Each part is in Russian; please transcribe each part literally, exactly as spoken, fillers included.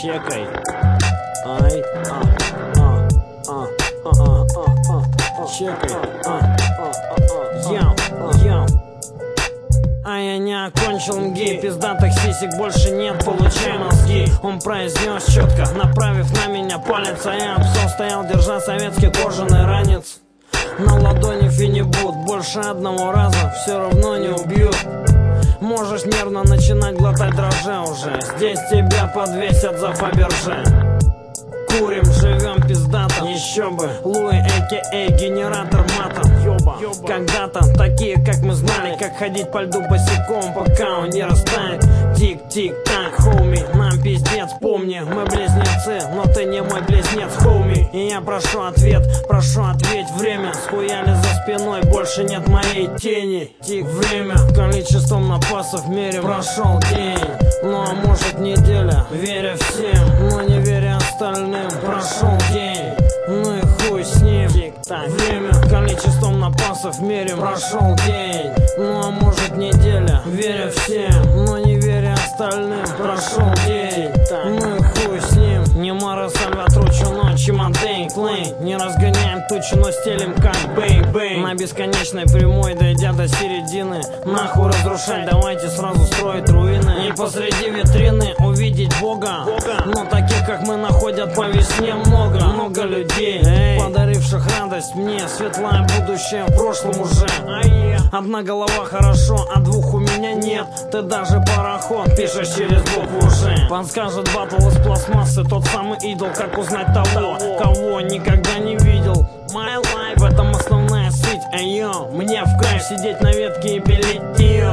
чекай. Ай, а, а, а, а, а, а, а, чекай. А, а, а, яу, яу. А я не окончил МГИ, пиздатых сисек больше нет, получай мозги. Он произнес четко, направив на меня палец, а я псом стоял, держа советский кожаный ранец. На ладони финибут, больше одного раза все равно не убьют. Можешь нервно начинать глотать дрожжи уже, здесь тебя подвесят за Фаберже. Курим, живем пиздато, еще бы. Луи, а.к.а. генератор мата. Когда-то такие, как мы знали, как ходить по льду босиком, пока он не растает. Тик-тик-так, хоуми, нам пиздец, помни, мы близнецы, но ты не мой близнец, хоуми. И я прошу ответ, прошу ответь, время. Схуяли за спиной, больше нет моей тени. Тик, время, количеством напасов мерим. Прошел день, ну а может неделя. Веря всем, но не веря остальным. Прошел день, ну и хуй с ним. Тик-так, время, количеством напасов мерим. Прошел день, ну а может неделя. Веря всем, но не веря остальным. Прошел день, ну и хуй с ним. Не мара сальватручу, но чемодейн клей. Не разгоняем тучу, но стелим как бэй-бэй. На бесконечной прямой, дойдя до середины, нахуй разрушать, давайте сразу строить руины. И посреди витрины увидеть Бога, Бога. Но таких, как мы, находят по весне много. Много людей, эй, подаривших радость мне. Светлое будущее в прошлом уже. Одна голова хорошо, а двух у меня нет. Ты даже пароход пишешь через букву уже. Подскажет батл из пластмассы, тот самый идол. Как узнать того, кого никогда не видел. My life, в этом основная суть. Эй, йо, мне в кайф сидеть на ветке и пилить ее.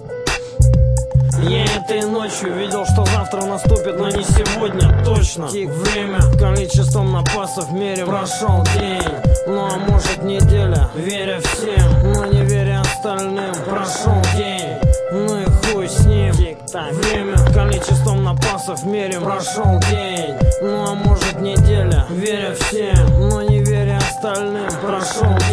Я этой ночью видел, что завтра наступит, но не сегодня, точно. Тик, время, количеством напасов мерим. Прошел день, ну а может неделя. Веря всем, но не веря остальным. Прошел день, ну и хуй с ним. Тик-так, время, количеством напасов мерим. Прошел день, ну а может неделя. Веря всем, но не веря остальным. Прошел